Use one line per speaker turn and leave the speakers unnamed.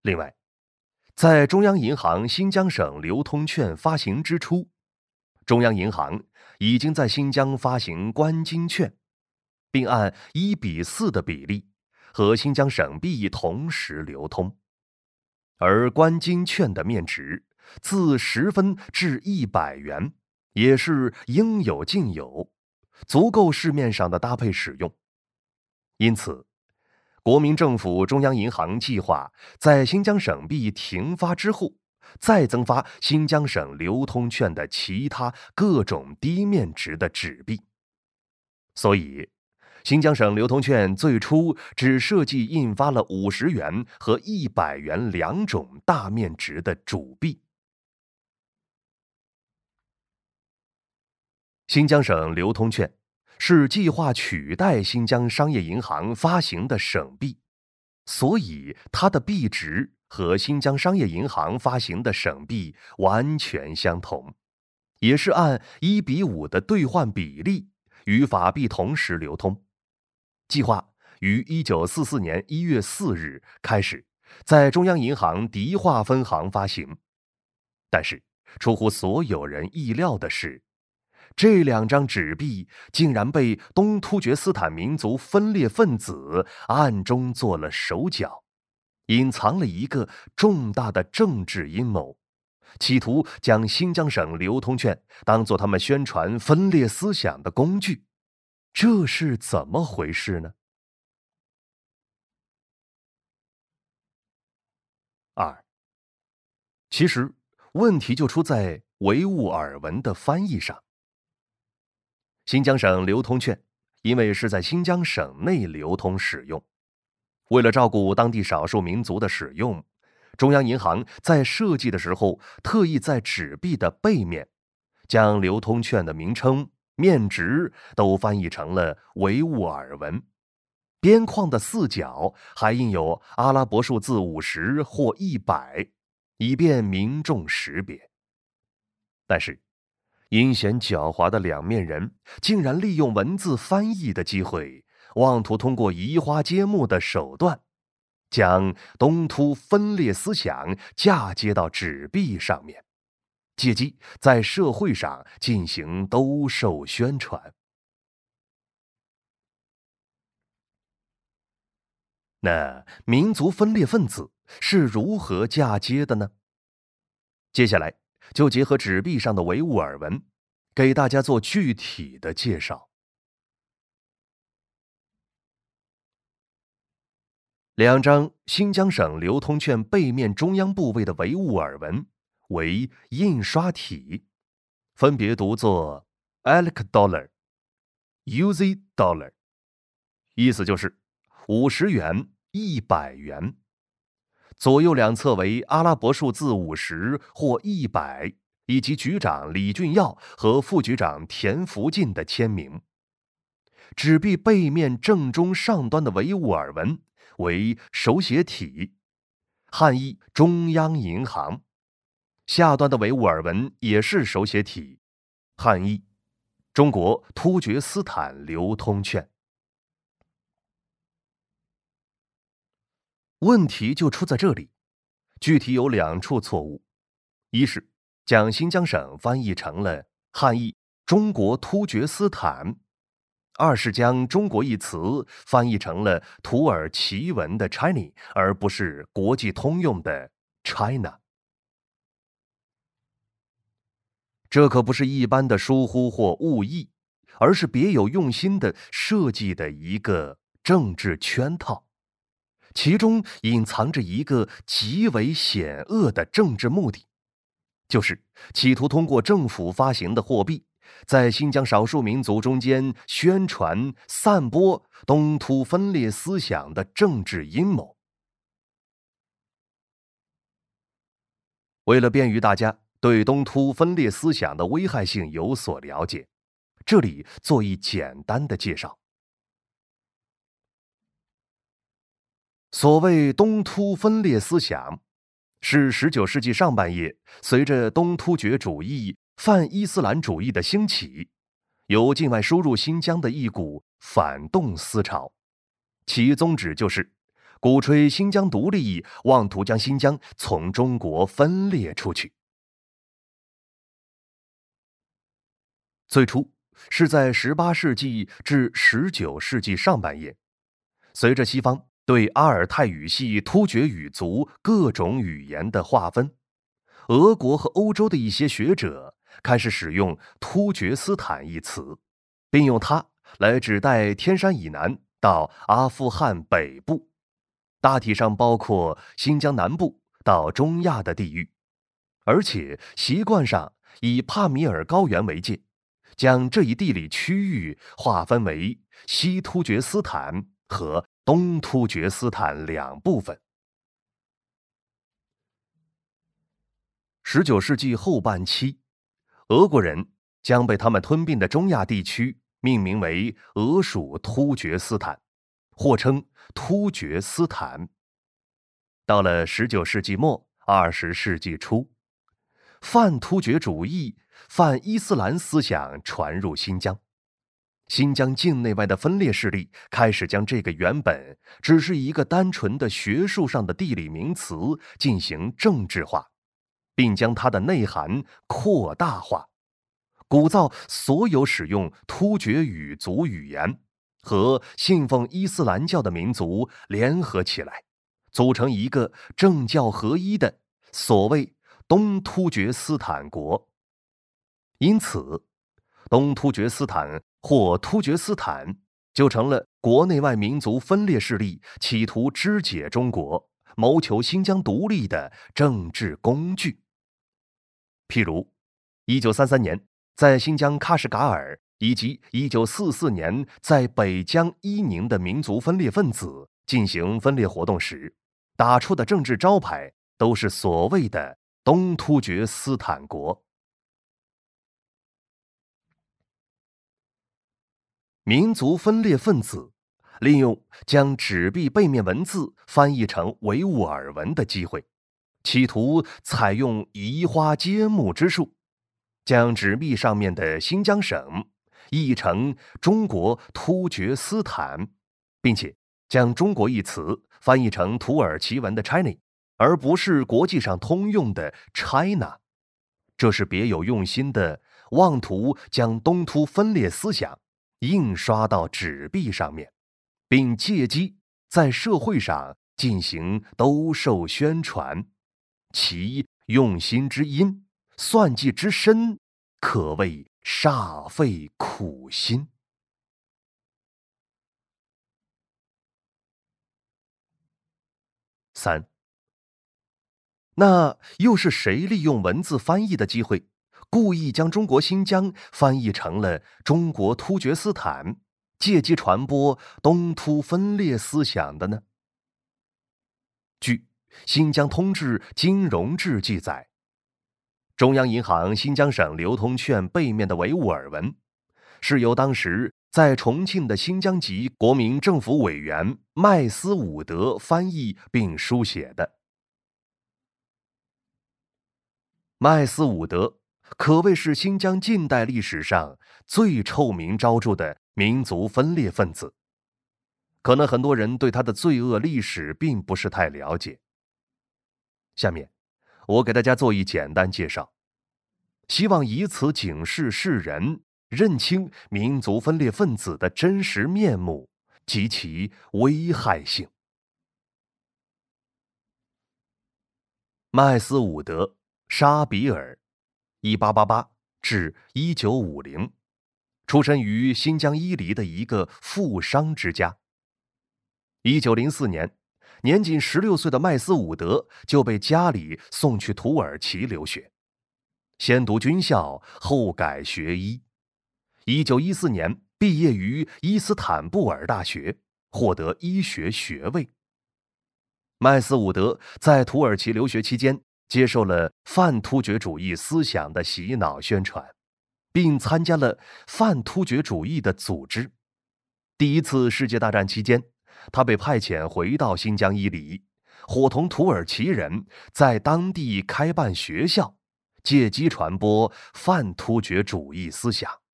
另外，在中央银行新疆省流通券发行之初，中央银行已经在新疆发行关金券，并按1:4的比例和新疆省币同时流通。而关金券的面值自10分至100元，也是应有尽有，足够市面上的搭配使用。因此，国民政府中央银行计划在新疆省币停发之后，再增发新疆省流通券的其他各种低面值的纸币。所以，新疆省流通券最初只设计印发了50元和100元2种大面值的主币。新疆省流通券是计划取代新疆商业银行发行的省币，所以它的币值和新疆商业银行发行的省币完全相同，也是按1:5的兑换比例与法币同时流通。计划于1944年1月4日开始在中央银行迪化分行发行。但是出乎所有人意料的是，这2张纸币竟然被东突厥斯坦民族分裂分子暗中做了手脚，隐藏了一个重大的政治阴谋，企图将新疆省流通券当作他们宣传分裂思想的工具。这是怎么回事呢？2. 其实问题就出在维吾尔文的翻译上。新疆省流通券因为是在新疆省内流通使用，为了照顾当地少数民族的使用，中央银行在设计的时候特意在纸币的背面将流通券的名称、面值都翻译成了维吾尔文，边框的4角还印有阿拉伯数字50或100，以便民众识别。但是阴险狡猾的两面人竟然利用文字翻译的机会，妄图通过移花接木的手段，将东突分裂思想嫁接到纸币上面，借机在社会上进行兜售宣传。那民族分裂分子是如何嫁接的呢？接下来就结合纸币上的维吾尔文，给大家做具体的介绍。2张新疆省流通券背面中央部位的维吾尔文为印刷体，分别读作 Alek Dollar、UZ Dollar， 意思就是50元、100元。左右2侧为阿拉伯数字50或100，以及局长李俊耀和副局长田福晋的签名。纸币背面正中上端的维吾尔文为手写体，汉译中央银行；下端的维吾尔文也是手写体，汉译中国突厥斯坦流通券。问题就出在这里，具体有2处错误：一是将新疆省翻译成了汉译中国突厥斯坦；二是将中国一词翻译成了土耳其文的 China， 而不是国际通用的 China。这可不是一般的疏忽或误译，而是别有用心的设计的一个政治圈套。其中隐藏着一个极为险恶的政治目的，就是企图通过政府发行的货币，在新疆少数民族中间宣传、散播东突分裂思想的政治阴谋。为了便于大家对东突分裂思想的危害性有所了解，这里做一简单的介绍。所谓东突分裂思想，是19世纪上半叶随着东突厥主义、泛伊斯兰主义的兴起，由境外输入新疆的一股反动思潮，其宗旨就是鼓吹新疆独立，妄图将新疆从中国分裂出去。最初是在18世纪至19世纪上半叶，随着西方对阿尔泰语系突厥语族各种语言的划分，俄国和欧洲的一些学者开始使用突厥斯坦一词，并用它来指代天山以南到阿富汗北部，大体上包括新疆南部到中亚的地域，而且习惯上以帕米尔高原为界，将这一地理区域划分为西突厥斯坦和东突厥斯坦两部分。19世纪后半期，俄国人将被他们吞并的中亚地区命名为俄属突厥斯坦，或称突厥斯坦。到了19世纪末、20世纪初，泛突厥主义、泛伊斯兰思想传入新疆，新疆境内外的分裂势力开始将这个原本只是一个单纯的学术上的地理名词进行政治化，并将它的内涵扩大化，鼓噪所有使用突厥语族语言和信奉伊斯兰教的民族联合起来，组成一个政教合一的所谓东突厥斯坦国。因此，东突厥斯坦或突厥斯坦就成了国内外民族分裂势力企图肢解中国、谋求新疆独立的政治工具。譬如1933年在新疆喀什噶尔以及1944年在北疆伊宁的民族分裂分子进行分裂活动时，打出的政治招牌都是所谓的东突厥斯坦国。民族分裂分子利用将纸币背面文字翻译成维吾尔文的机会，企图采用移花接木之术，将纸币上面的新疆省译成中国突厥斯坦，并且将中国一词翻译成土耳其文的 China， 而不是国际上通用的 China。 这是别有用心的妄图将东突分裂思想印刷到纸币上面，并借机在社会上进行兜售宣传，其用心之阴、算计之深，可谓煞费苦心。3. 那又是谁利用文字翻译的机会，故意将中国新疆翻译成了中国突厥斯坦，借机传播东突分裂思想的呢？据《新疆通志金融志》记载，中央银行新疆省流通券背面的维吾尔文，是由当时在重庆的新疆籍国民政府委员麦斯伍德翻译并书写的。麦斯伍德可谓是新疆近代历史上最臭名昭著的民族分裂分子，可能很多人对他的罪恶历史并不是太了解。下面我给大家做一简单介绍，希望以此警示世人认清民族分裂分子的真实面目及其危害性。麦斯伍德·沙比尔，1888至1950，出身于新疆伊犁的一个富商之家。1904年，年仅16岁的麦斯伍德就被家里送去土耳其留学，先读军校，后改学医。1914年毕业于伊斯坦布尔大学，获得医学学位。麦斯伍德在土耳其留学期间，接受了泛突厥主义思想的洗脑宣传，并参加了泛突厥主义的组织。第一次世界大战期间，他被派遣回到新疆伊犁，伙同土耳其人在当地开办学校，借机传播泛突厥主义思想。